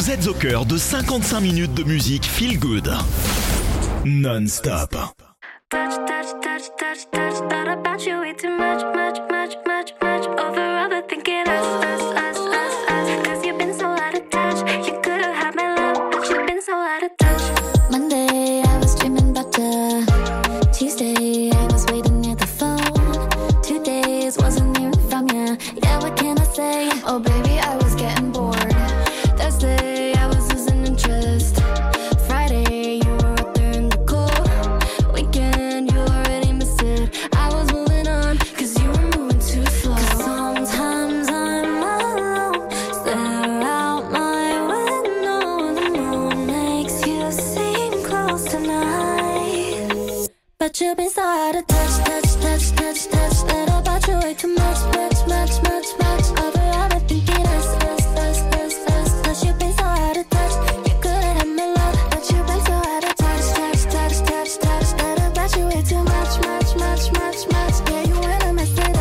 Vous êtes au cœur de 55 minutes de musique feel good. Non-stop. Touch, touch, touch, touch, touch. Thought about you way too much, much, much, much, much. Over overthinking us. Cause you've been so out of touch. You could've had my love, but you've been so out of touch. Monday, I was dreaming about you. Tuesday, I was waiting near the phone. 2 days, wasn't hearing from you. Yeah, what can I say? Oh, baby, I was getting bored. Thursday, I was losing interest. Friday, you were up there in the cold. Weekend, you already missed it. I was moving on, cause you were moving too slow. Cause sometimes I'm alone, stare out my window. The moon makes you seem close tonight. But you've been so out of touch, touch, touch, touch, touch. Thought about you way too much, much, much, much, much. Over overthinking us. Cause you've been so out of touch. You could've had my love, but you've been so out of touch, touch, touch, touch, touch. Thought about you way too much, much, much, much, much. Yeah, you wanna mess it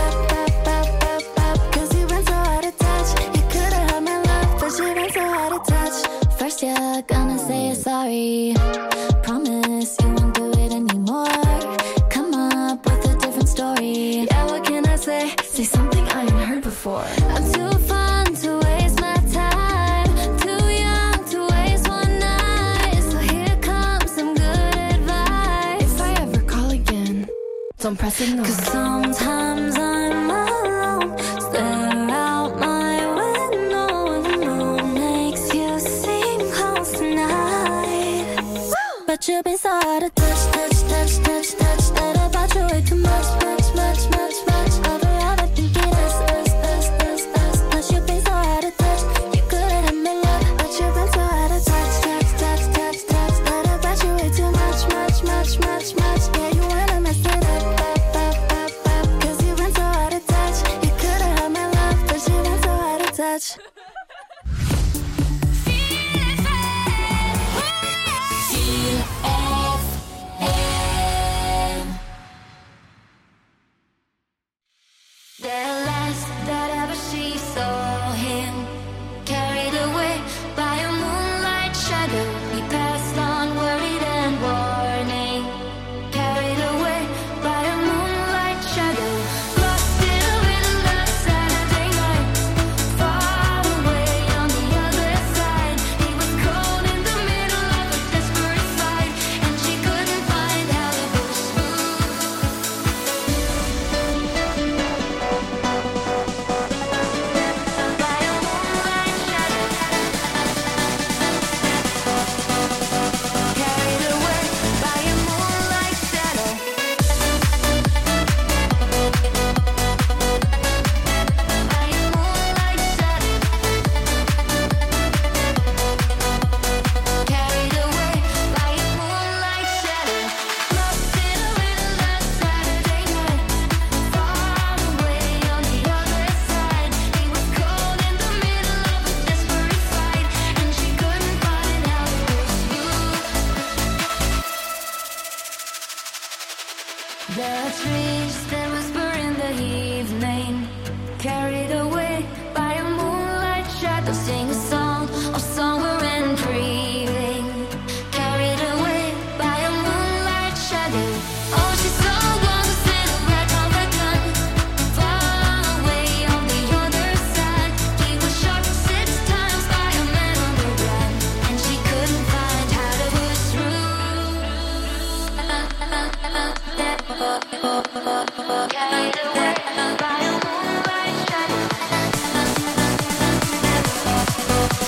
up. Cause you've been so out of touch. You could've had my love, but you've been so out of touch. First you're gonna say you're sorry. Promise you won't do it anymore. Come up with a different story. Yeah, what can I say? Say something I ain't heard before. I'm too fun to waste my time. Too young to waste one night. So here comes some good advice. If I ever call again, don't press ignore. Cause sometimes I'm alone, stare out my window. The moon makes you seem close tonight. But you've been so out of touch, touch, touch, touch, touch. Thought about you way too much, much, much, much, much. Over overthinking us. Cause you've been so out of touch. You could've had my love, but you've been so out of touch, touch, touch, touch, touch. Thought about you way too much, much, much, much, much. Yeah, you wanna mess it up. Cause you've been so out of touch. You could've had my love, but you've been so out of touch. The last that ever she saw him, carried away by a moonlight shadow. He passed on worried and warning, carried away by a moonlight shadow. Lost in the Saturday night, far away on the other side. He was cold in the middle of a desperate fight, and she couldn't find how to push through. The trees that whisper in the evening, carried away by a moonlight shadow. Sing a song of somewhere and breathing, carried away by a moonlight shadow. Oh, she's so long to silhouette of a gun, far away on the other side. He was shot 6 times by a man on the run, and she couldn't find how to push through. Carried away by a moonlight shadow.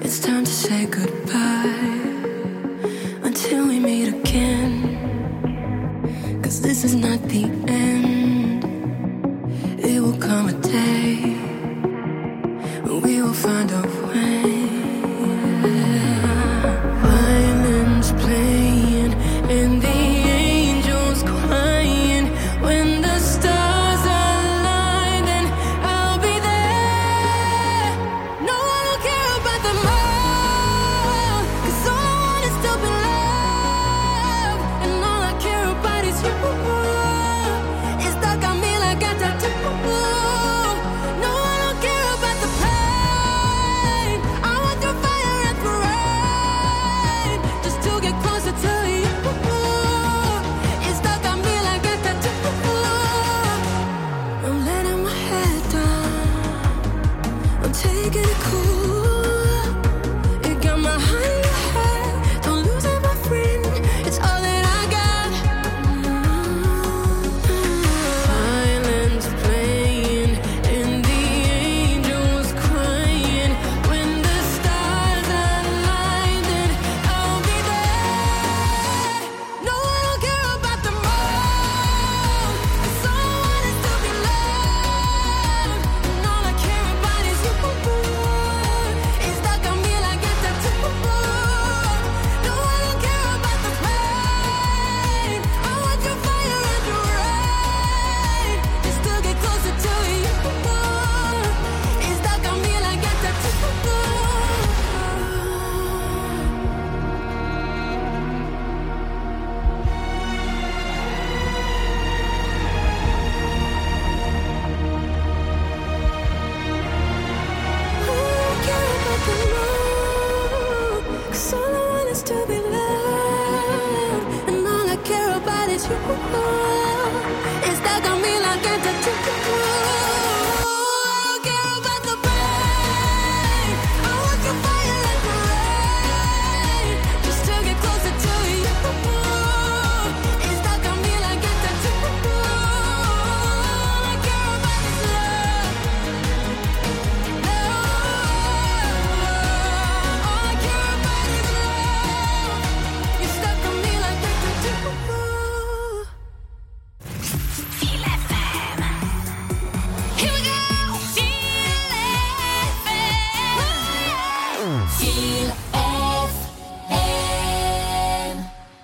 It's time to say goodbye until we meet again. 'Cause this is not the end. It will come a day when we will find a way. Violins playing and the angels crying. When the stars align, then I'll be there. No, I don't care about them all, 'cause all I want is to be loved. And all I care about is you. It's stuck on me like a tattoo. No, I don't care about the pain. I want through fire and through rain, just to get closer to you. It's stuck on me like a tattoo. I'm letting my head down, I'm taking it cool. You got my heart in your head, don't lose it, my friend. It's all that I got. Violins playing and the angels crying. When the stars align, then I'll be there. No, I don't care about them all, 'cause all I want is to be loved. And all I care about is you. It's stuck on me like a tattoo. No, I don't care about the pain. I want your fire and your rain, just to get closer to you. It's stuck on me like a tattoo. Cause all I want is to be loved, and all I care about is you. It's stuck on me like a tattoo. I don't care about the pain. I want your fire and your rain, just to get closer to you. It's stuck on me like a tattoo. All I care about is love. All I care about is love. You're stuck on me like a tattoo. Feel FM. Here we go. Feel FM. Feel FM.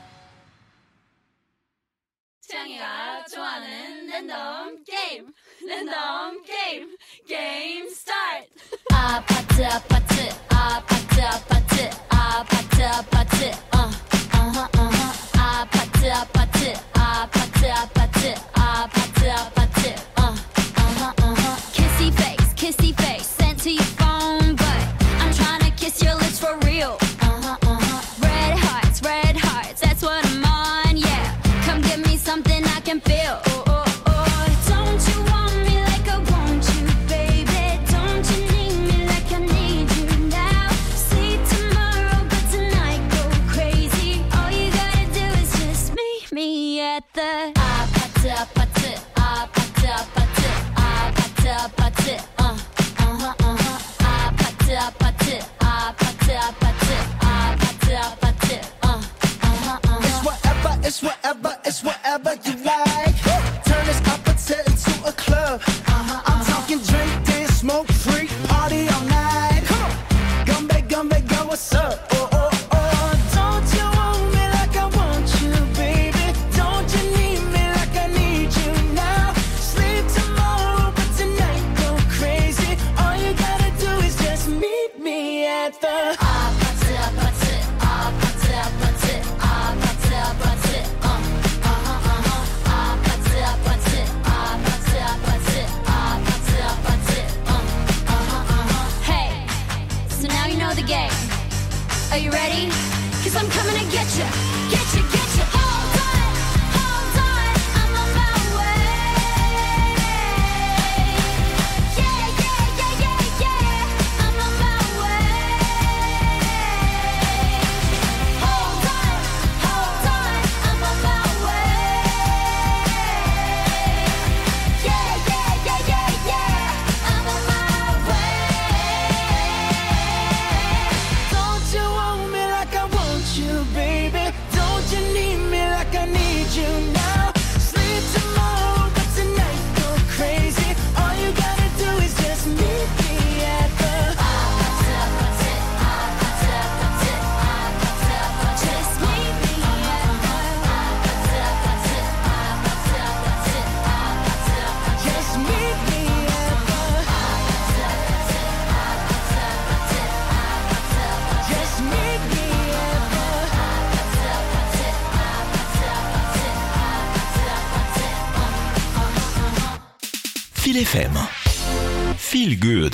창이가 좋아하는 랜덤 게임, 랜덤 게임, 게임 스타트. 아파트 아파트 아파트 아파트 아파트 아파트 아파트 아파트 아파트 아파트 아파트 아파트 kissy face sent to your phone, but I'm trying to kiss your lips for real. Red hearts, that's what I'm on, yeah. Come give me something I can feel. Don't you want me like I want you, baby? Don't you need me like I need you now? Sleep tomorrow, but tonight go crazy. All you gotta do is just meet me at the 아파트 아파트 아파트 아파트 아파트 아파트 아파트 아파트 아파트 아파트 아파트 아파트 It's whatever, it's whatever you like. Turn this opposite into a club. I'm talking drink, dance, smoke, freak, party all night. Gumbe, go, what's up? Don't you want me like I want you, baby? Don't you need me like I need you now? Sleep tomorrow, but tonight go crazy. All you gotta do is just meet me at the 아파트 아파트 아파트 아파트 아파트 아파트 아파트 아파트 아파트 아파트 아파트 아파트 Hey, so now you know the game. Are you ready? 'Cause I'm coming to get you, get you, get you. Hold on, I'm on my way. Yeah, I'm on my way. Hold on, I'm on my way. Yeah, I'm on my way. Feel FM. Feel Good.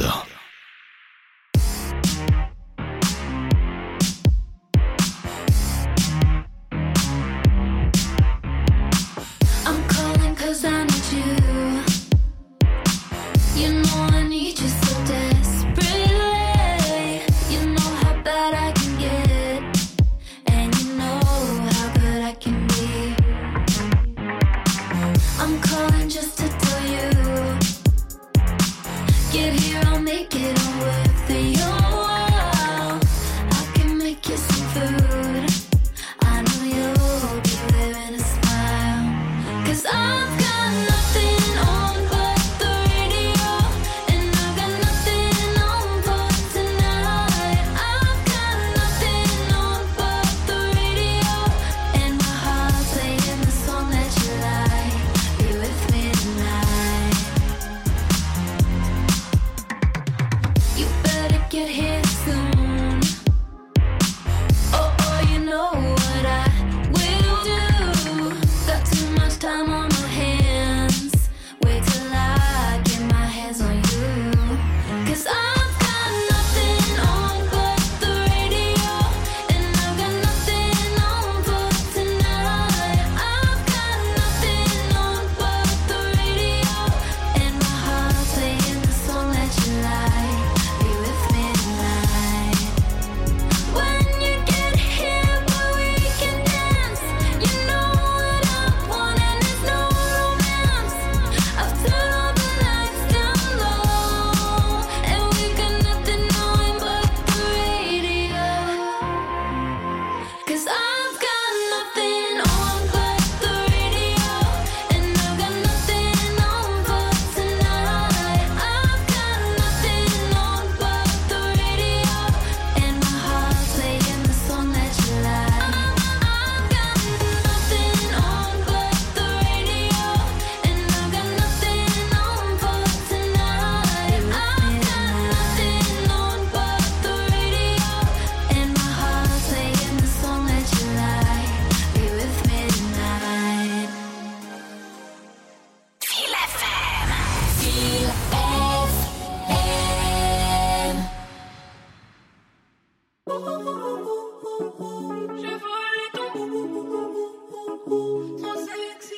I'm calling 'cause I need you. You know I need you so desperately. You know how bad I can get, and you know how good I can be. I'm calling just to tell you, get here, I'll make it all worth it. I can make you some food. I know you'll be wearing a smile, 'cause I've got nothing on but the radio, and I've got nothing on for tonight. I've got nothing on but the radio, and my heart's playing the song that you like. Be with me tonight. You better get here soon. Oh, you know what I will do. Got too much time on my hands. Wait till I get my hands on you. 'Cause I've got nothing on but the radio, and I've got nothing on for tonight. I've got nothing on but the radio, and my heart's playing the song that you like. Be with me tonight. When you get here, boy, we can dance. You know what I want, and there's no romance. I've turned all the lights down low, and we got nothing on but the radio. 'Cause I've got nothing on but the radio, and I've got nothing on for tonight. I've got nothing on but the radio, and my heart's playing the song that you like. I've got nothing on but the radio, and I've got nothing on for tonight. I've got nothing on but the radio, and my heart's playing the song that you like. Be with me tonight. Feel FM. Feel FM. Je volais ton trop sexy.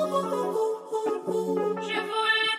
Je volais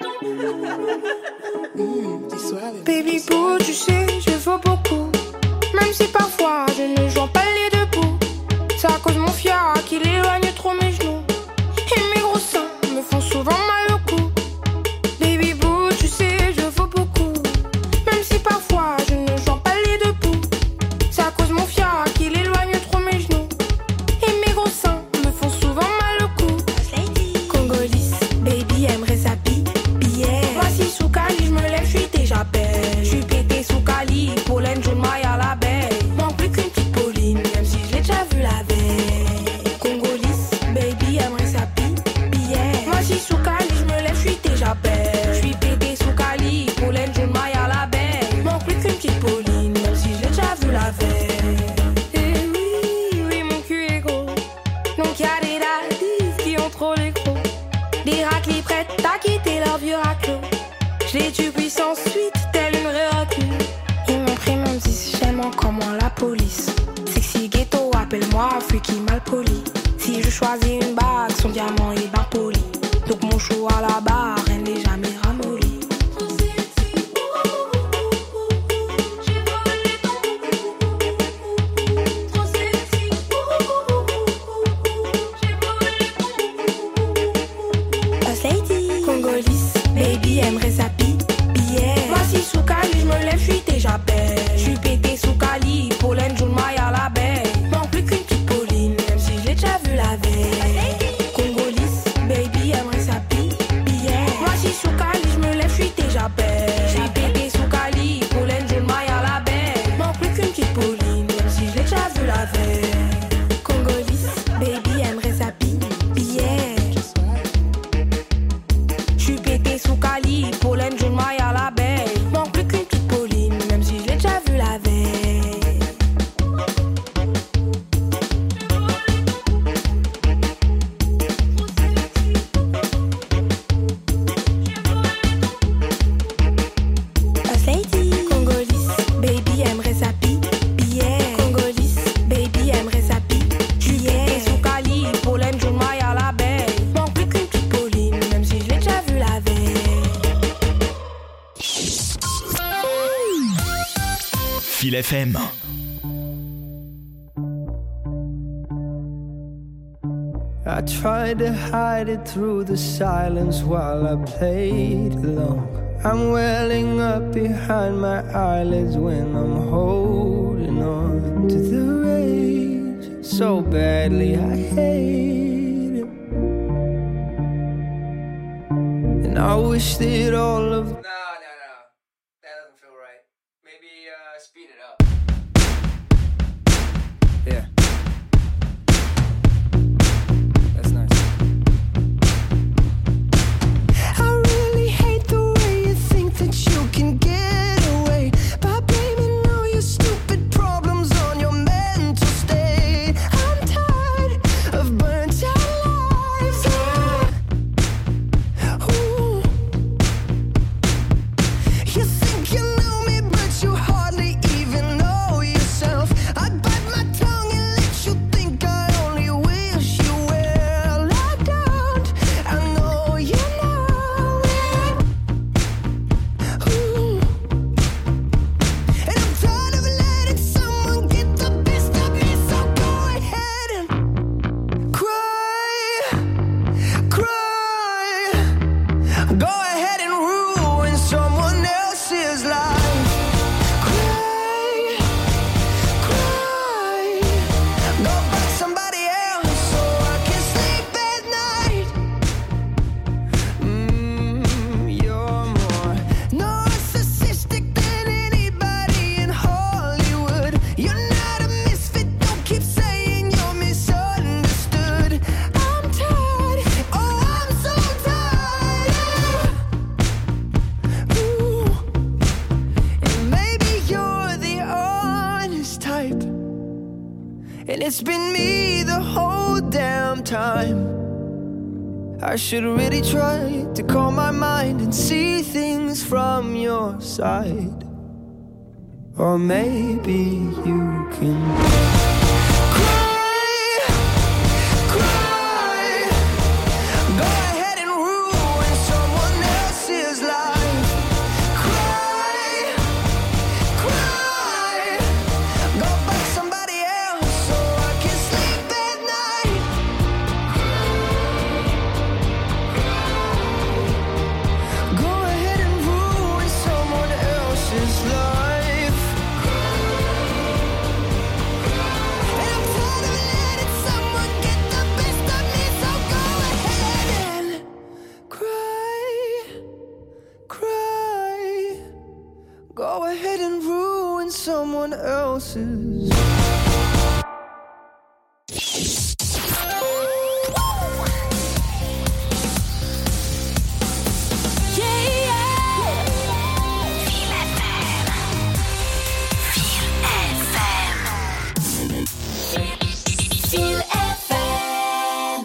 ton Baby boo, tu sais, je vaux beaucoup. Même si parfois je ne joue pas les deux bouts. C'est à cause de mon fiat qu'il éloigne trop mes genoux. Et mes gros seins me font souvent mal au cou. Baby boo, tu sais, je vaux beaucoup. Même si parfois je ne joue pas les deux bouts. C'est à cause de mon fiat qu'il éloigne trop mes genoux. Et mes gros seins me font souvent mal au cou. Congolise, baby aimerait sa billet. Voici sous Cali, je me lève, je suis déjà belle. Je suis pété sous Cali, pollen, jaune, maille à l'abeille. Manque plus qu'une petite Pauline, même si je l'ai déjà vu la veille. Congolise, baby aimerait sa billet. Voici sous Cali, je me lève, je suis déjà belle. Je suis pété sous Cali, pollen, jaune, maille à l'abeille. Manque plus qu'une petite Pauline, même si je l'ai déjà vu la veille. Et oui, mon cul est gros. Donc y'a des daddies qui ont trop les gros. Des raclis prêtes à quitter leur vieux raclo. Je les tue puissance suite, telle une vraie recluse. Ils m'ont pris mon 10, j'aime encore moins la police. Sexy ghetto, appelle-moi freaky mal poli. Si je choisis une bague, son diamant est bien poli. Donc mon chou à la barre, elle n'est jamais ramollie. Congolise, baby aimerait sa billet. Voici sous Cali, je me lève, je suis déjà belle. Je suis pété sous Cali, pollen, jaune, maille à l'abeille. Manque plus qu'une petite Pauline, même si je l'ai déjà vu la veille. Congolise, baby aimerait sa billet. FM. I tried to hide it through the silence while I played along. I'm welling up behind my eyelids when I'm holding on to the rage so badly I hate it. And I wish that all of... No, that doesn't feel right. Maybe speed it up. Yeah. It's been me the whole damn time. I should really try to calm my mind and see things from your side. Or maybe you can cry, cry. Go ahead and ruin someone else's life. Cry, cry. Go back somebody else so I can sleep at night. Go ahead and ruin someone else's life. And I'm tired of letting someone get the best of me, so go ahead and cry, cry. Go ahead and ruin someone else's. Feel FM.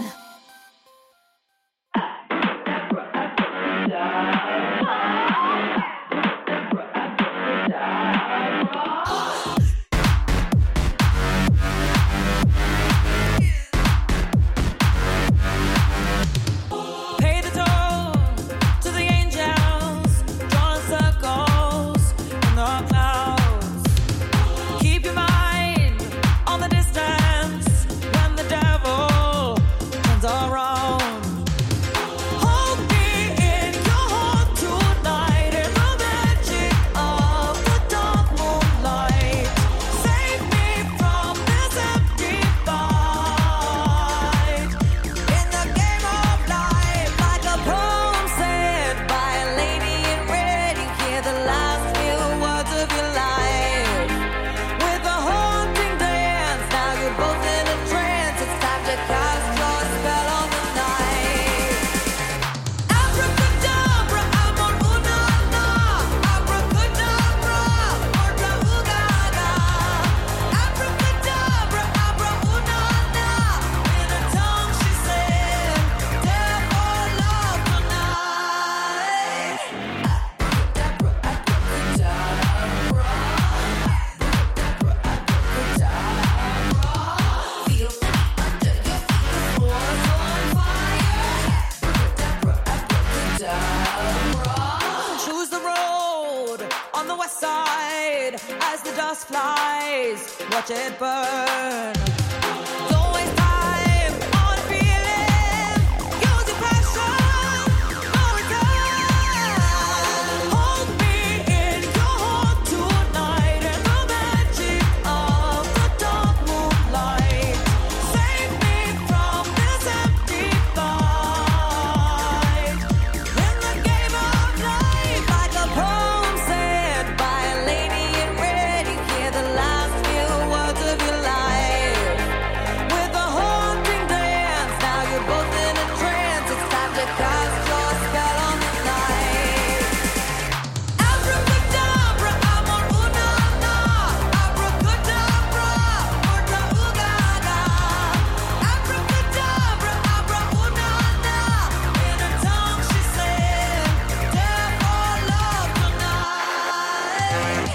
eyes, watch it burn. Don't waste time on feeling. Use your passion for return. Hold me in your heart tonight and the magic of the dark moonlight. Save me from this empty fight. In the game of life, like a poem said by a lady in red, you hear the last few words of your life. With a haunting glance, now you're both in a trance. It's time to cast your spell on the night. Abracadabra, amor una na. Abracadabra, orta ugada. Abracadabra, abra una na. In her tongue she said, "Dare for love tonight."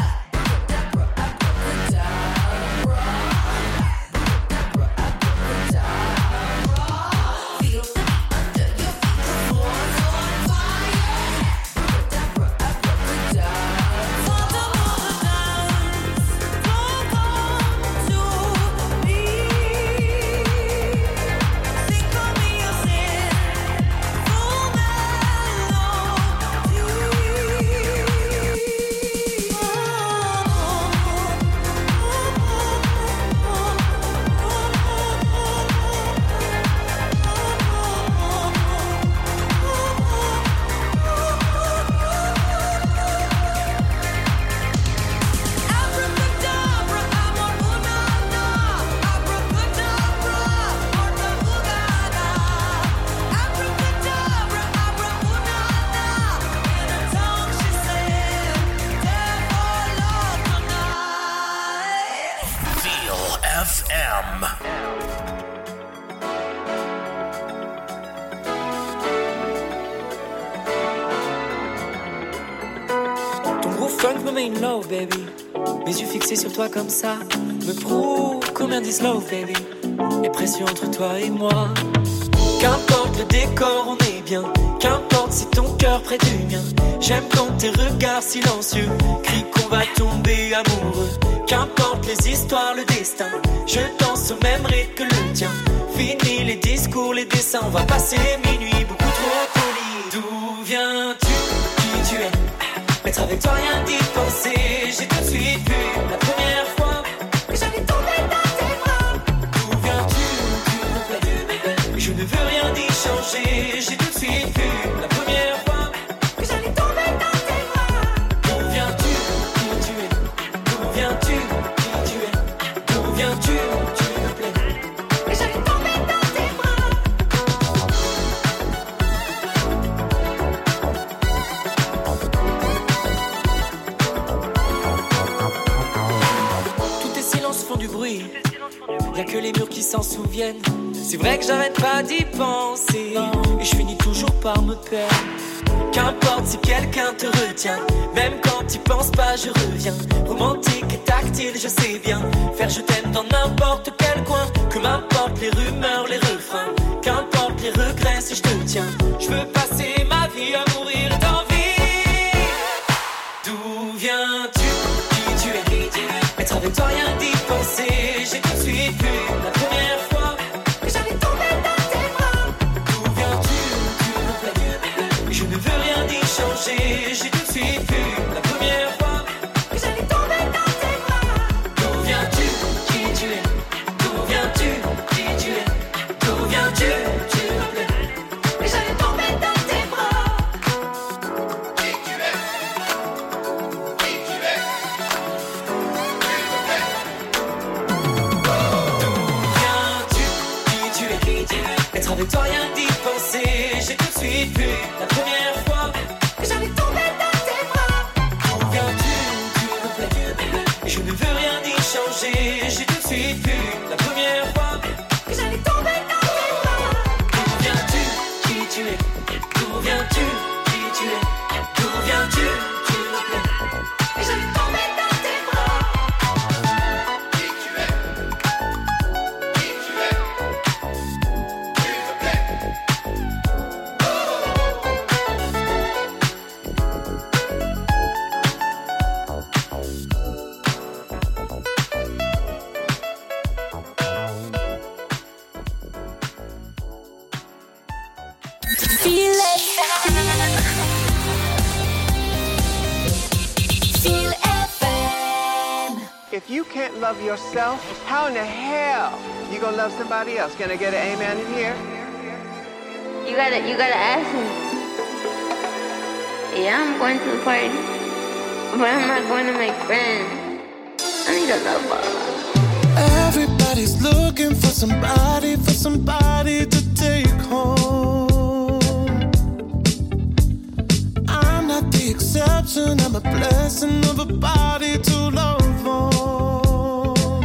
Abracadabra, amor una na. Abracadabra, orta ugada. Abracadabra, abra una na. In her tongue she said, "Dare for love tonight." Feel FM. Ton gros funk me met in love, baby. Mes yeux fixés sur toi comme ça me prouvent combien disent love, baby. Et pression entre toi et moi. Qu'importe le décor, on est bien. Qu'importe si ton cœur près du mien. J'aime quand tes regards silencieux crient qu'on va tomber amoureux. Qu'importe les histoires, le destin. Je danse au même rythme que le tien. Fini les discours, les dessins. On va passer minuit beaucoup trop poli. D'où viens-tu? Qui tu es? Être avec toi, rien d'y penser. J'ai tout de suite vu la première fois que j'allais tomber dans tes bras. D'où viens-tu? Tu me plais. Je ne veux rien y changer. J'ai tout de suite vu la première fois que j'allais tomber dans tes bras. D'où viens-tu? Qui tu es? D'où viens-tu? Qui tu es? D'où viens-tu? Tu me plais. Et j'allais tomber dans tes bras. Tous tes silences font du bruit. Y'a que les murs qui s'en souviennent. C'est vrai que j'arrête pas d'y penser. Et je finis toujours par me perdre. Qu'importe si quelqu'un te retient. Même quand tu penses pas, je reviens. Romantique et tactile, je sais bien. Faire je t'aime dans n'importe quel coin. Que m'importe les rumeurs, les refrains. Qu'importe les regrets si je te tiens. Je veux passer ma vie à mourir d'envie. D'où viens-tu? Qui tu es? Être avec toi, rien d'y penser. J'ai tout de suite vu la première fois que j'allais tomber dans tes bras. D'où viens-tu? Tu me plais. Je ne veux rien y changer. J'ai tout de suite vu la première fois que j'allais tomber dans tes bras. D'où viens-tu? Qui tu es? D'où viens-tu? Qui tu es? D'où viens-tu? Tu me plais. Et j'allais tomber dans tes bras. Qui tu es? Qui tu es? Être avec toi, rien d'y penser. J'ai tout de suite vu la première fois que j'allais tomber dans tes bras. D'où viens-tu? Tu me plais. Et je ne veux rien y changer. J'ai tout de suite vu la première fois que j'allais tomber dans tes bras. D'où viens-tu? Qui tu es? D'où viens-tu? Qui tu es? D'où viens-tu? Tu me plais. Et j'allais tomber dans tes bras. Qui tu es? Qui tu es? Feel FM. Feel FM. If you can't love yourself, how in the hell you gonna love somebody else? Can I get an amen in here? You gotta ask me. Yeah, I'm going to the party, but I'm not going to make friends. I need a lover. Everybody's looking for somebody to take home. I'm not the exception, I'm a blessing of a body to love on.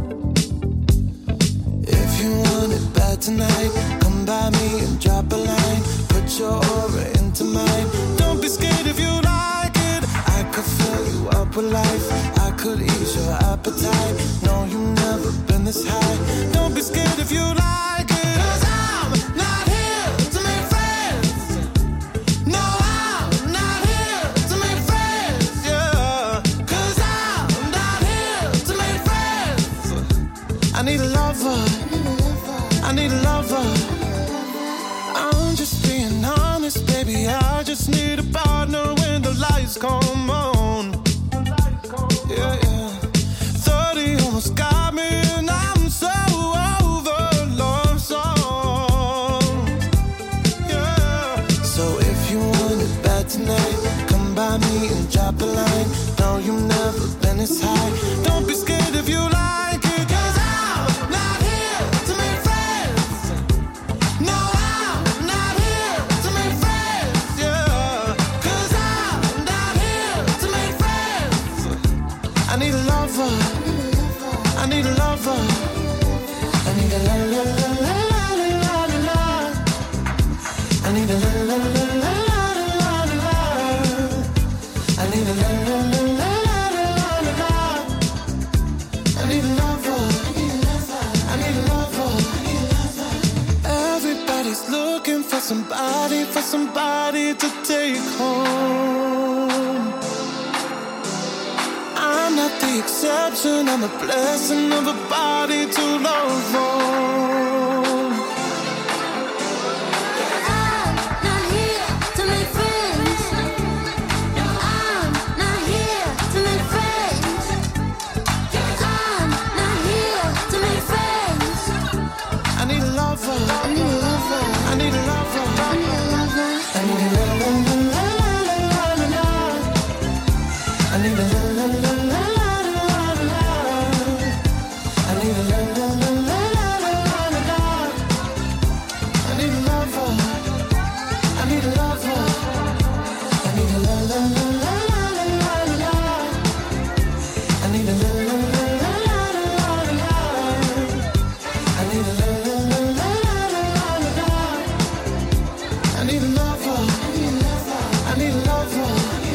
If you want it bad tonight, come by me and drop a line. Put your aura into mine. Don't be scared if you like it. I could fill you up with life. I could ease your appetite. No, you've never been this high. Don't be scared if you like it. 'Cause I'm not here to make friends. No, I'm not here to make friends. Yeah. 'Cause I'm not here to make friends. I need a lover. I need a lover. I'm just being honest, baby. I just need a partner when the lights come on. Yeah, yeah. 30 almost got me, and I'm so over love songs. Yeah. So if you want it bad tonight, come by me and drop a line. No, you've never been this high. Don't be scared if you like it, 'cause I'm not here to make friends. No, I'm not here to make friends. Yeah. 'Cause I'm not here to make friends. I need a lover. I need a lover. I need a la la la la la la la la. I need a la la la la la la la la. I need a la la la la la la la. I need a lover. I need a lover. Everybody's looking for somebody to take home. I'm not the exception, I'm a blessing of a body to love on. I'm not here to make friends. No, I'm not here to make friends. I'm not here to make friends. I need a lover. I need a lover. I need a lover. I need a lover. I need a la la la la la la la la. I need a la la la la la la la la. I need a la la la la la la la. I need a lover. I need a lover. I need a la la la la la la la. I need a la la la la la la la. I need a la la la la la la la. I need a lover. I need a lover.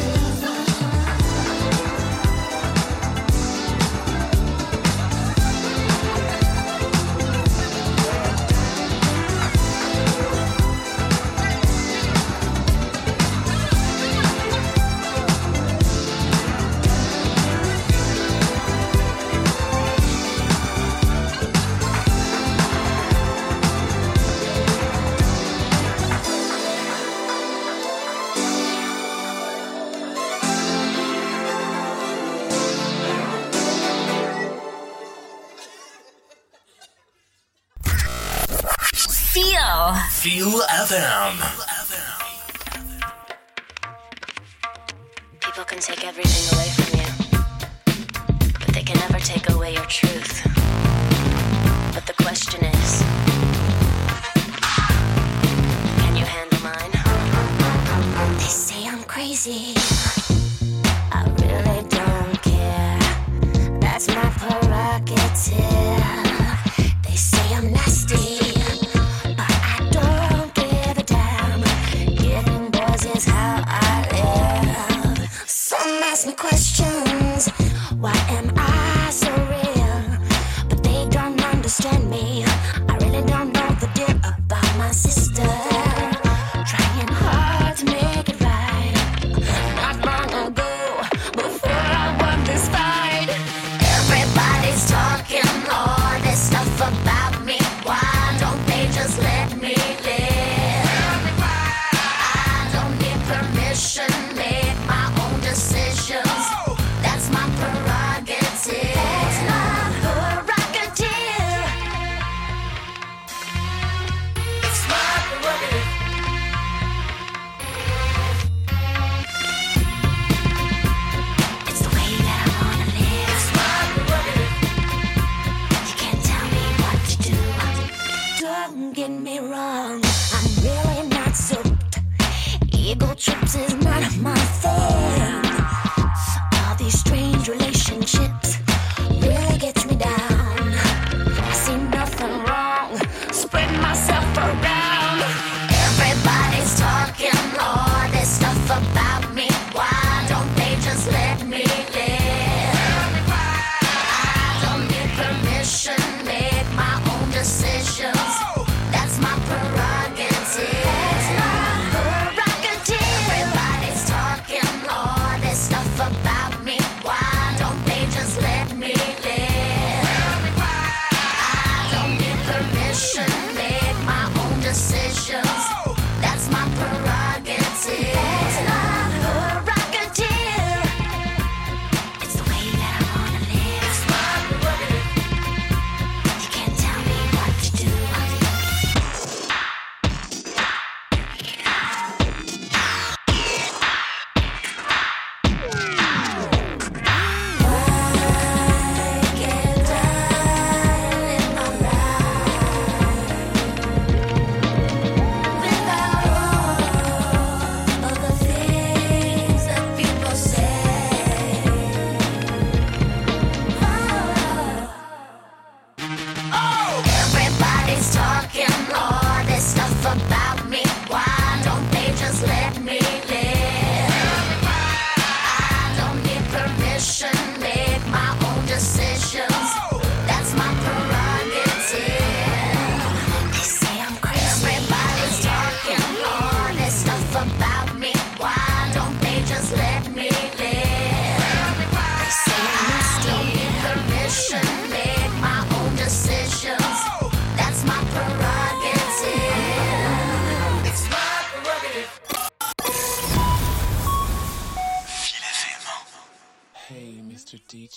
Feel FM. People can take everything away from you, but they can never take away your truth. But the question is, can you handle mine? They say I'm crazy. I really don't care. That's my prerogative. They say I'm nasty, but I don't give a damn. Giving boys is how I live. Some ask me questions. Why am I so real? But they don't understand me. I really don't know the deal about my sister. Trying hard to make it right. Not long ago, before I won this fight, everybody's talking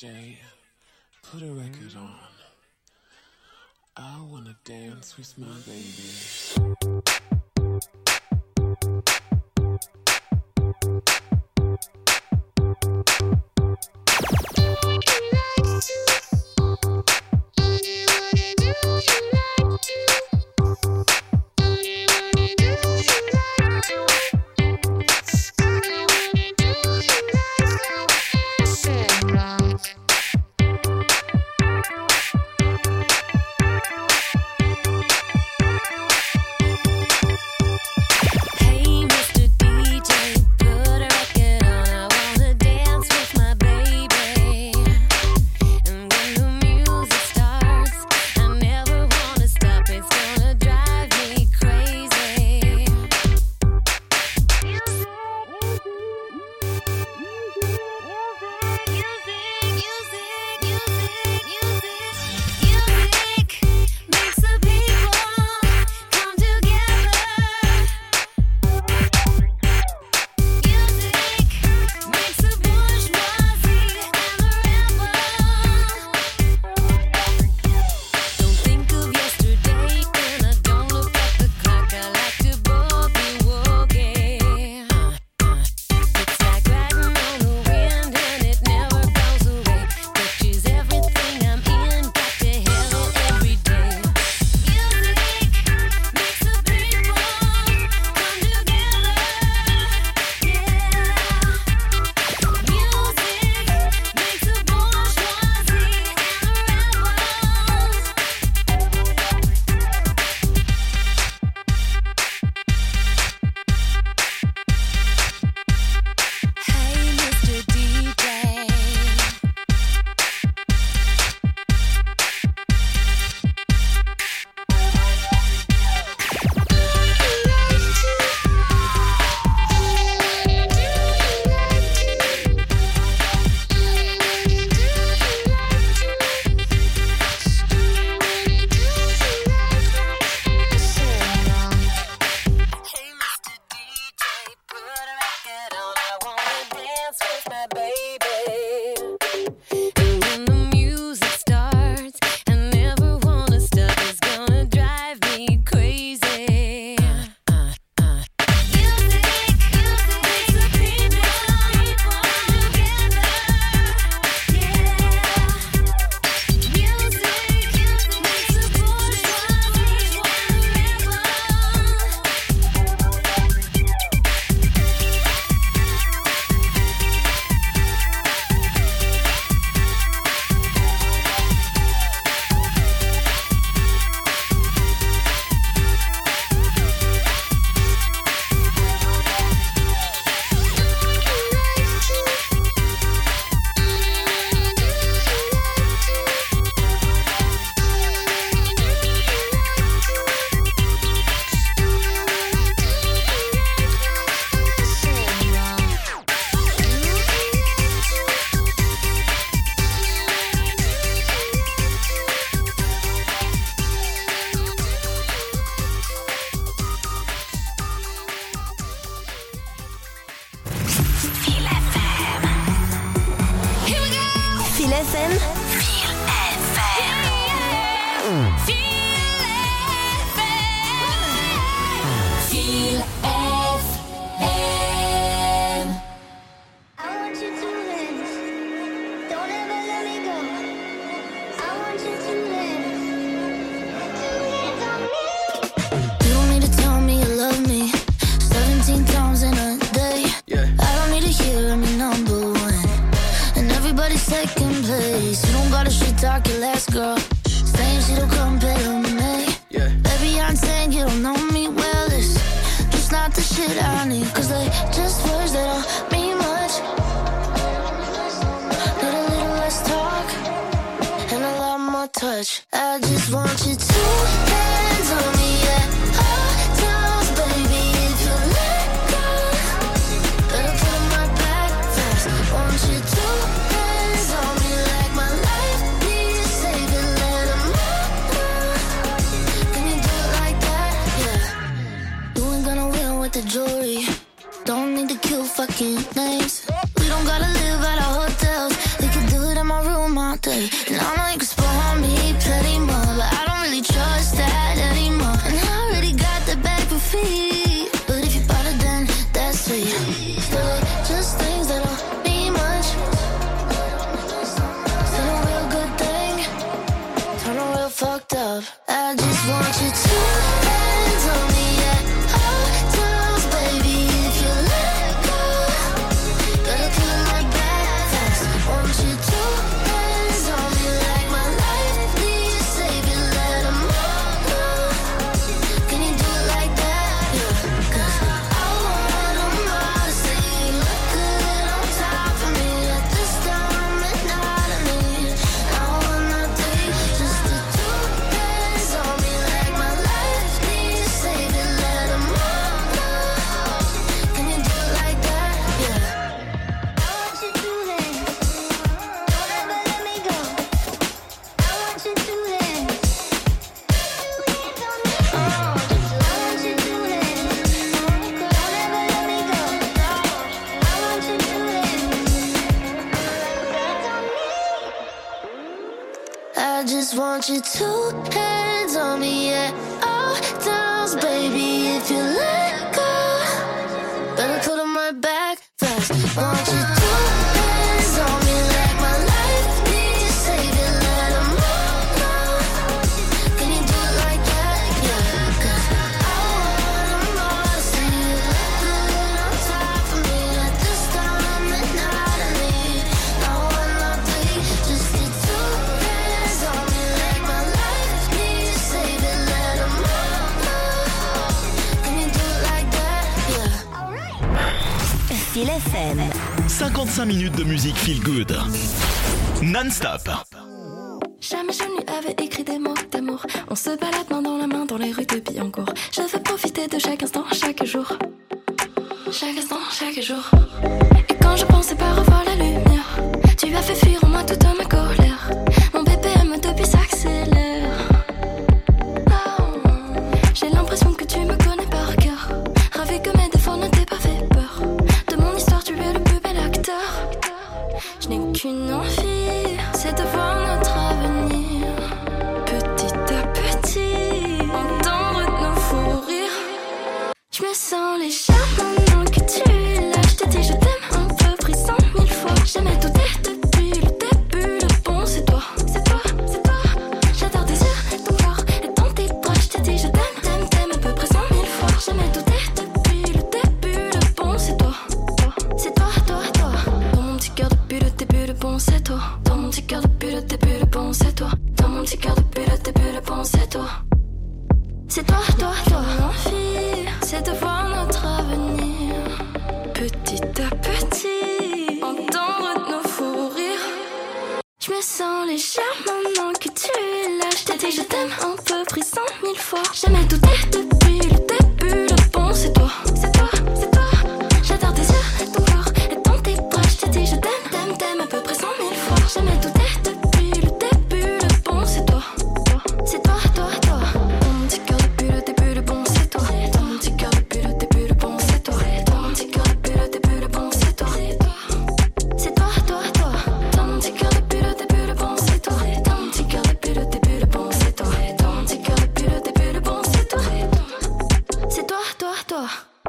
DJ, put a record on. I wanna dance with my baby. Don't need to kill fucking names. We don't gotta live at our hotels. We can do it in my room. fucked up. I just want you to hands on me at all times, baby. If you let go, gotta clear my back fast. Want you to hands on me like my life needs saving. Let 'em all know. Can you do it like that? Yeah, 'cause I want 'em all to say you look good on top of me at this time and night. I need I wanna take just the two hands on me like my life needs saving. Let 'em all know. Can you do it like that? Yeah. I want you to hands. Don't ever let me go. I want you to hands. I just want you two hands on me at all times, baby. If you let go, better put 'em right back fast. Want you two hands on me like my life needs saving. Let 'em all know. Can you do it like that? Yeah, 'cause I want 'em all to see you look good on top of me at this time and night. I need I wanna take just the two hands on me like my life needs saving. Let 'em all know. Can you do it like that? Yeah. Feel FM. 55 minutes de musique feel good. Non-stop. Jamais je ne lui avais écrit des mots d'amour. On se balade main dans la main dans les rues de Billancourt. Je veux profiter de chaque instant, chaque jour. Chaque instant, chaque jour. Et quand je pensais pas revoir la lumière, tu as fait fuir en moi toute ma colère. Mon BPM depuis s'accélère. Oh, j'ai l'impression que tu me connais par cœur. Ravi que mes défauts ne t'aient pas fait peur. De mon histoire, tu es le plus bel acteur. Je n'ai qu'une envie, c'est de voir notre avenir. Petit à petit, entendre nos fous rires. Je me sens légère maintenant que tu es là. Je te dis je t'aime un peu pris 100 000 fois. Jamais douté depuis le début. Le bon c'est toi, c'est toi, c'est toi. J'adore tes yeux, ton corps et dans tes bras. Je te dis je t'aime, t'aime, t'aime à peu près 100 000 fois. Jamais douté depuis le début. Le bon c'est toi, c'est toi, toi, toi. Dans mon petit cœur depuis le début, le bon c'est toi. Dans mon petit cœur depuis le début, le bon c'est toi. Dans mon petit cœur depuis le début, le bon c'est toi. C'est toi, toi, toi. L'envie, c'est de voir notre avenir. Petit à petit, entendre nos fous rires. Je me sens légère maintenant que tu es là. Je t'ai dit je t'aime un peu pris 100 000 fois. Jamais douté depuis le début. Le bon c'est toi, c'est toi, c'est toi. J'adore tes yeux, ton corps et dans tes bras. Je t'ai dit je t'aime, t'aime, t'aime à peu près 100 000 fois. Jamais douté depuis le début. Le bon c'est toi, c'est toi, toi, toi. Dans mon petit cœur depuis le début, le bon c'est toi. Dans mon petit cœur depuis le début, le bon c'est toi. Dans mon petit cœur depuis le début, le bon c'est toi. C'est toi, toi, toi. Dans mon petit cœur depuis le début, le bon c'est toi. Dans mon petit cœur depuis le début, le bon c'est toi. Dans mon petit cœur depuis le début, le bon c'est toi. C'est toi, toi, toi.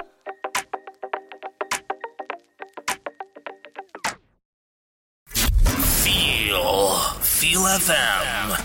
Feel FM.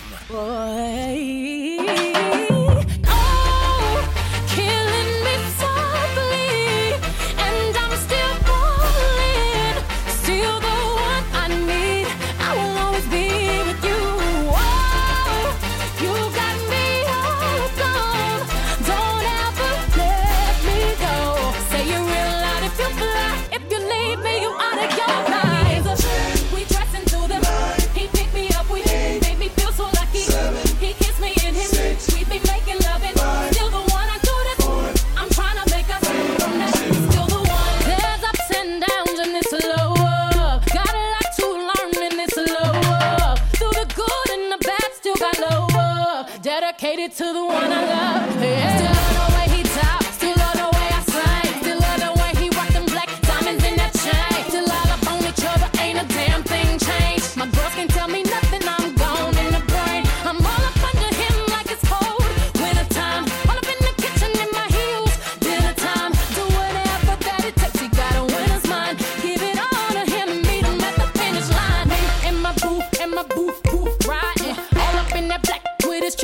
Killing me softly, and I'm still falling. Still the one I need. I will always be with you. Oh, you got me hooked on. Don't ever let me go. Say you're real out if you fly. If you leave me, you out of your mind. We dress into them. He picked me up. We made me feel so lucky. He kissed me in his. We be making love and still the one I do this. I'm trying to make us still the one. There's ups and downs in this love. Got a lot to learn in this love. Through the good and the bad, still got love. Dedicated to the one I love. Yeah. Still love the way he talks. Still love the way I sing. Still love the way he rock them black diamonds in that chain. Still all up on each other, ain't a damn thing changed. My girls can't tell me nothing, I'm gone in the brain. I'm all up under him like it's cold. Winter time, all up in the kitchen in my heels. Dinner time, do whatever that it takes. He got a winner's mind. Give it all to him and meet him at the finish line. Me and my boo, riding all up in that black with his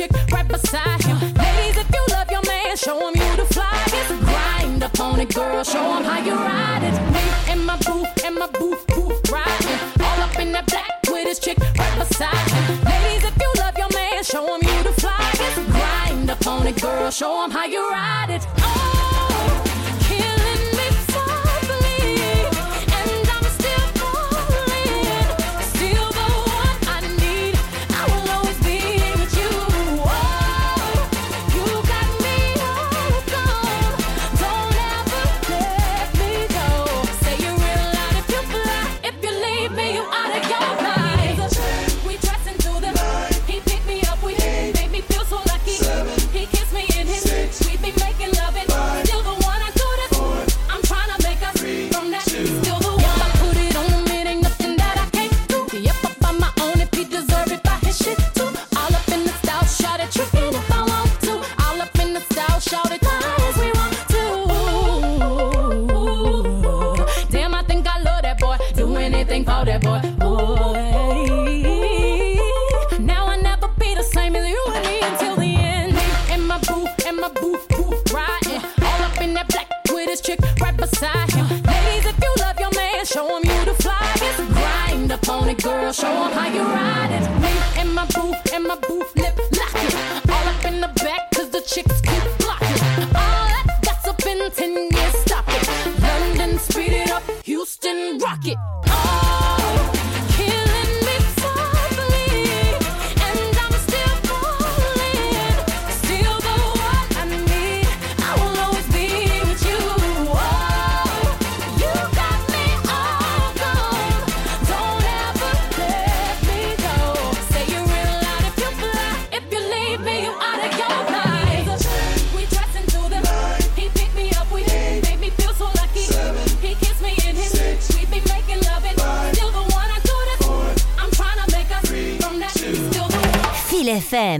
show 'em how you ride it. Me and my boo riding. All up in that black with his chick right beside him. Ladies, if you love your man, show 'em you the flyest. Grind up on it, girl, show 'em how you ride it. Oh, killing me softly, and I'm still falling. Still the one I need, I will always be with you. Oh, you got me hooked on. Don't ever let me go. Say you're real loud if you fly. If you leave me, you out of your mind. We dressing through the night. He picked me up, we made me feel so lucky. He kissed me in his sweet, be making love it. Still the one I do this. I'm trying to make us from that. Still the one I put it on him. It ain't nothing that I can't do. Yep, up on my own if he deserve it by his shit too. All up in the style, shout it, trickin' if I want to. All up in the style, shout it, as we want to. Damn, I think I love that boy. Do anything for that boy. Now I never be the same as you and me until the end. Me and my boo riding. All up in that black with his chick right beside him. Ladies, if you love your man, show 'em you the flyest. Grind up on it, girl, show 'em how you ride it. Me and my boo lip lock it. All up in the back, cause the chicks keep blocking. All that gossip in 10 years, stop it. London, speed it up, Houston, rock it. Oh, killing me softly, and I'm still falling. Still the one I need, I will always be with you. Oh, you got me all gone. Don't ever let me go. Say you're real loud if you fly. If you leave me, you out of your mind. We dressing through the night. He picked me up, we made me feel so lucky. He kissed me in his sweet, be making love it. Still the one I do this. I'm trying to make us from that. Still the one. Feel FM.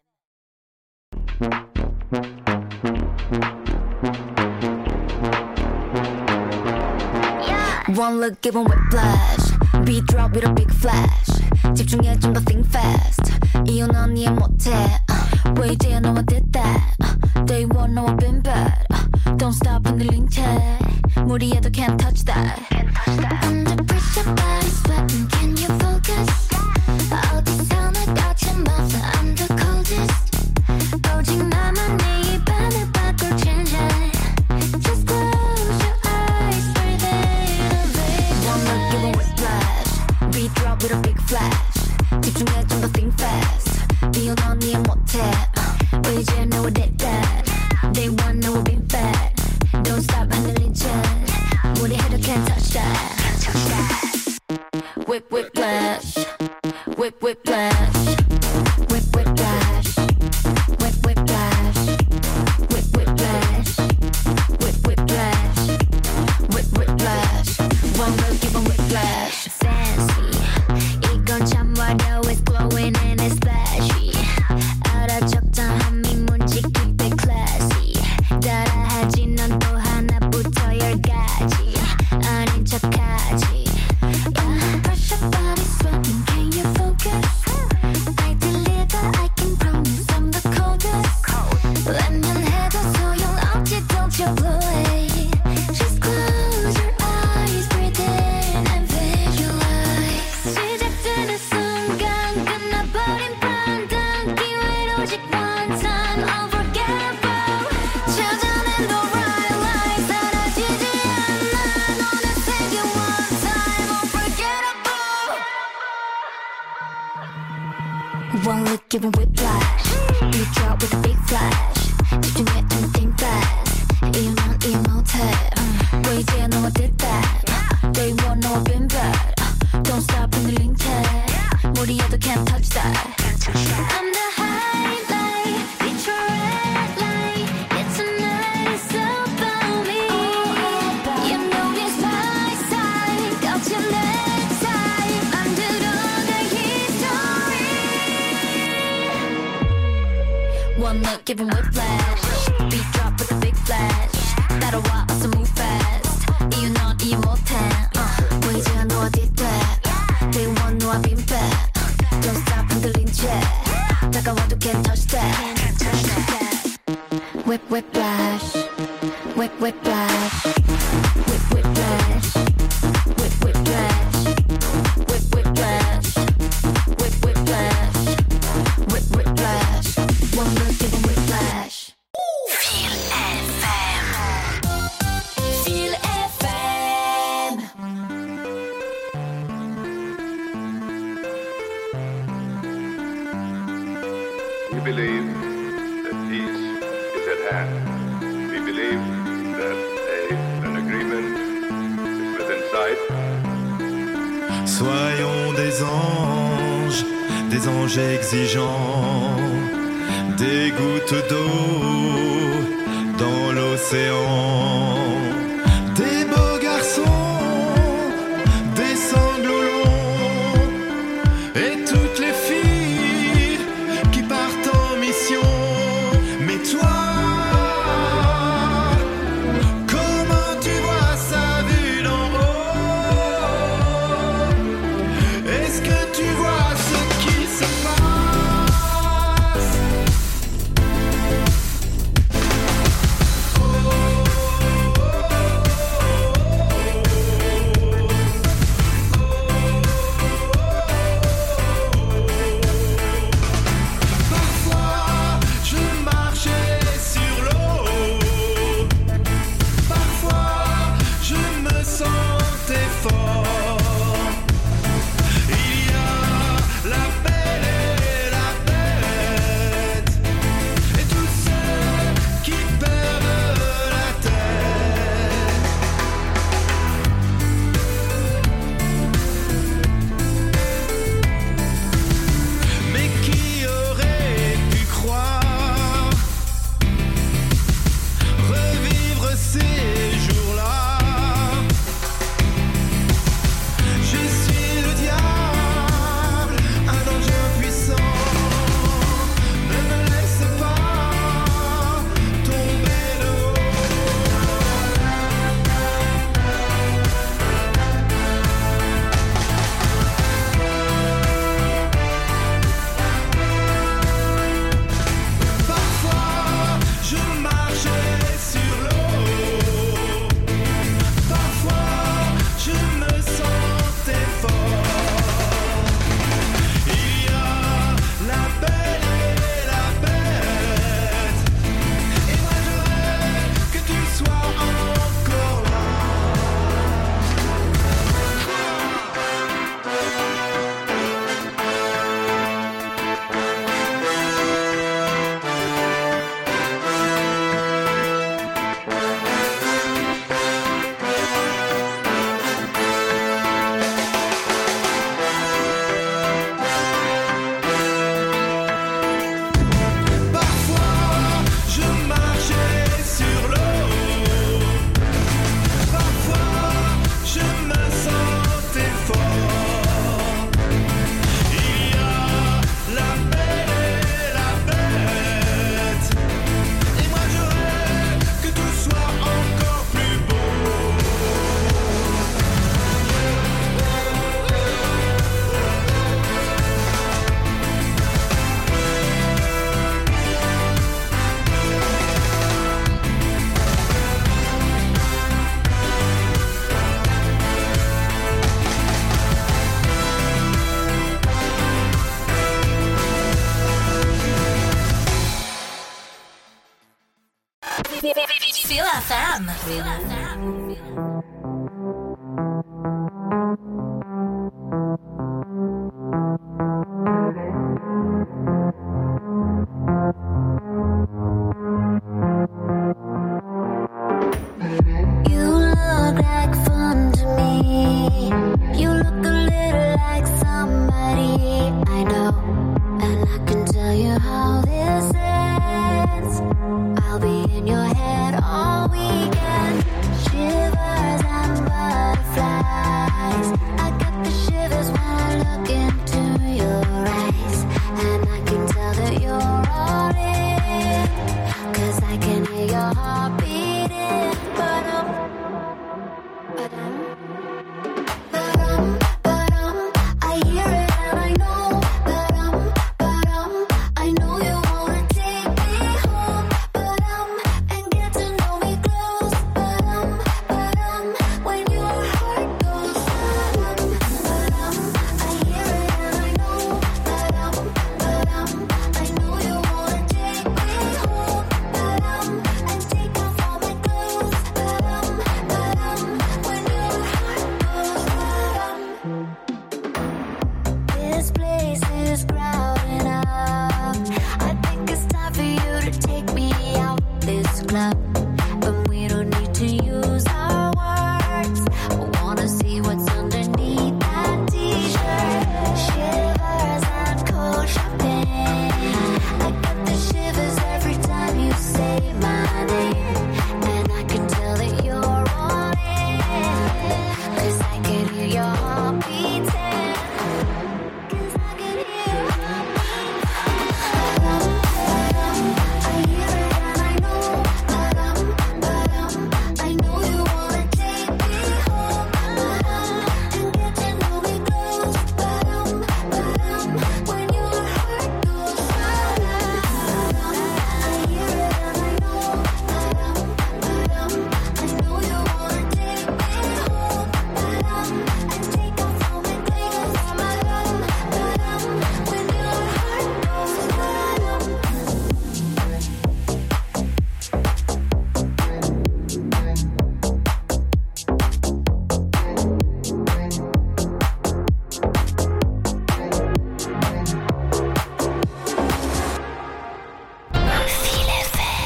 One look, give 'em whiplash. Beat drop with a big flash. 집중해 좀 더 think fast. 이유 넌 이해 못해. 왜 이제야 너와 did that? Day one 너와 been bad. Don't stop 흔들린 채. 무리해도 can't touch that. Under pressure, body sweating. Can you focus? 어디서 나같이 맘서 I'm the coldest. 오직 나만 네 입안을 바꿀 change. Just close your eyes, breathe in. One look, give 'em whiplash. Beat drop with a big flash. 집중해 좀 더 think fast. 이유 넌 이해 못해. 왜 이제 너와 did that? Day one 너와 been bad. Don't stop 흔들린 채. 무리해도 can't touch that. Whip whiplash. Whip whiplash. Whip whiplash. Whip whiplash. Whip whiplash. Whip whiplash. Whip whiplash. One look, give 'em whiplash. Fancy. 이건 참 화려해, it's glowing and it's flashy. 알아 적당한 미문지 keep it classy. 따라하지 넌 또 하나부터 10가지. 아닌 척하지. Under pressure, body sweating. Can you focus? I deliver, I can promise I'm the coldest. 외면해도 소용없지, don't you blow it. Just close your eyes, breathe in and visualize. 시작되는 순간 끝나버린 판단. 기회는 오직 one time, unforgettable. 찾아낸 the right light, 사라지지 않아. 너는 생긴 one time, unforgettable. One look, give 'em whiplash. Beat drop with a big flash. 집중해 좀 think fast. 이유 넌 이해 못해. 왜 이제야 너와 did that? Day one 너와 been bad. Don't stop 흔들린 채. 무리해도 can't touch that. I'm the highlight. It's your red light. It's a night, it's about me. You know it's my side. 거친 내 side. 만들어갈 history. One look, give 'em whiplash. Beat drop with a big flash. 따라와, 어서 move fast. 이유 넌 이해 못해. 왜 이제야 너와 did that? Day one 너와 been bad. Don't stop 흔들린 채. 다가와도 can't touch that. Whip whiplash. Whip whiplash. We believe that peace is at hand. We believe that an agreement is within sight. Soyons des anges exigeants, des gouttes d'eau dans l'océan, des beaux garçons, des sanglots longs, et toutes les filles qui partent en mission. Mais toi, comment tu vois ça vu d'en haut? Est-ce que tu vois ce qui se passe? Parfois, je marchais sur l'eau. Parfois, je me sentais fort. Il y a la belle et la bête, et tous ceux qui perdent la tête. Mais qui aurait pu croire revivre ces jours-là? Je suis le diable, un ange impuissant. Ne me laisse pas tomber de Parfois, je marchais sur l'eau. Parfois, je me sentais fort. Il y a la belle et la bête, et moi je rêve que tu sois encore là. Parfois, je marchais sur l'eau. Parfois, je me sentais fort. Il y a la belle et la bête, et moi je rêve que tout soit encore plus beau. Feel FM. You look like fun to me. You look a little like somebody I know, and I can tell you how this ends. I'll be in your head all weekend. Shivers and butterflies. I got the shivers when I look into your eyes, and I can tell that you're all in, 'cause I can hear your heart beating. Ba-dum, I hear it and I know. I know you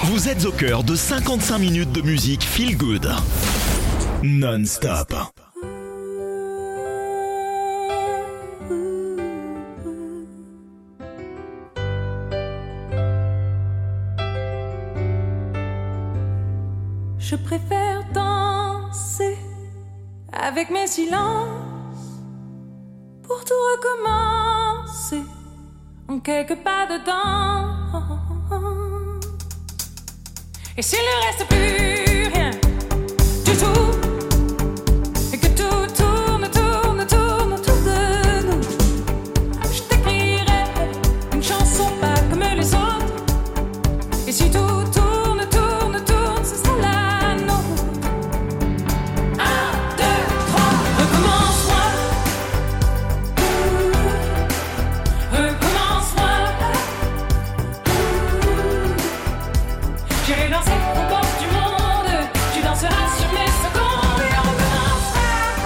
Vous êtes au cœur de 55 minutes de musique feel good. Non-stop. Je préfère danser avec mes silences pour tout recommencer en quelques pas dedans. Et s'il ne reste plus rien du tout, et que tout tourne, tourne, tourne autour de nous, je t'écrirai une chanson pas comme les autres. Et si tout tourne, tourne, tourne, ce sera la nôtre. 1, 2, 3, recommence-moi. Recommence-moi. J'irai danser au bord du monde. Tu danseras sur mes secondes. Et on recommencera.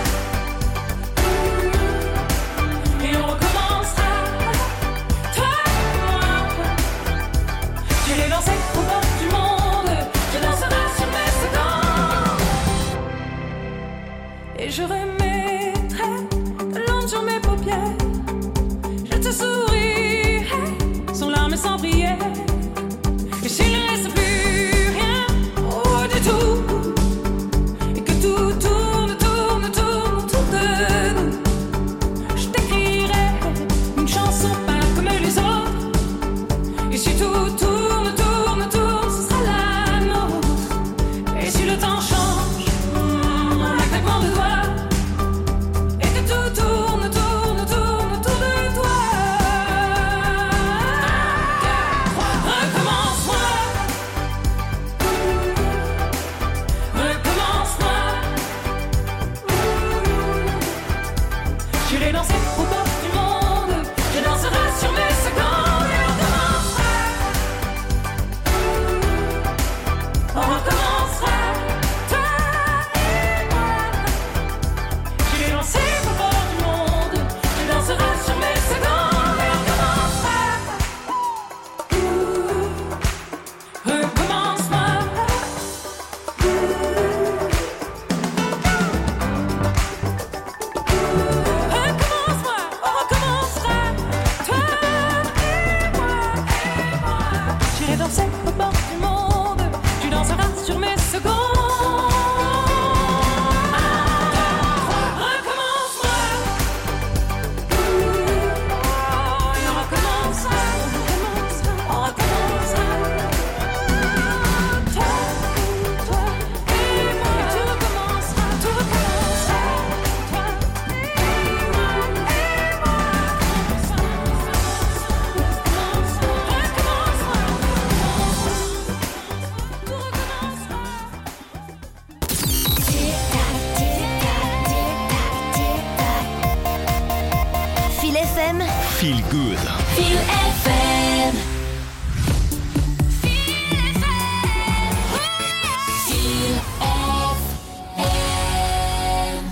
Et on recommencera. Toi et moi. J'irai danser au bord du monde. Tu danseras sur mes secondes. Et je remettrai de l'encre sur mes paupières. Je te sourirai sans larmes et sans prière. Et s'il ne reste plus rien du tout, et que tout tourne, tourne, tourne autour de nous, je t'écrirai une chanson pas comme les autres. Et si tout tourne, tourne, tourne, ce sera la nôtre. Et si le temps change, en un claquement de doigts, et que tout tourne, tourne, tourne autour de toi. Recommence-moi. Recommence-moi. J'irai danser au bord du monde. Tu danseras sur mes secondes. Et on recommencera. On recommencera. Toi et moi. J'irai danser au bord du monde. Tu danseras sur mes secondes. Et on recommencera. Recommence-moi. Recommence-moi, on recommencera. Toi et moi. J'irai danser au bord du monde. Tu danseras sur mes secondes. 1, 2, 3, recommence-moi. Et on recommencera. On recommencera. Toi et moi. Et tout recommencera. Tout recommencera. Toi et moi. Feel FM. Feel good. Feel FM. Feel FM.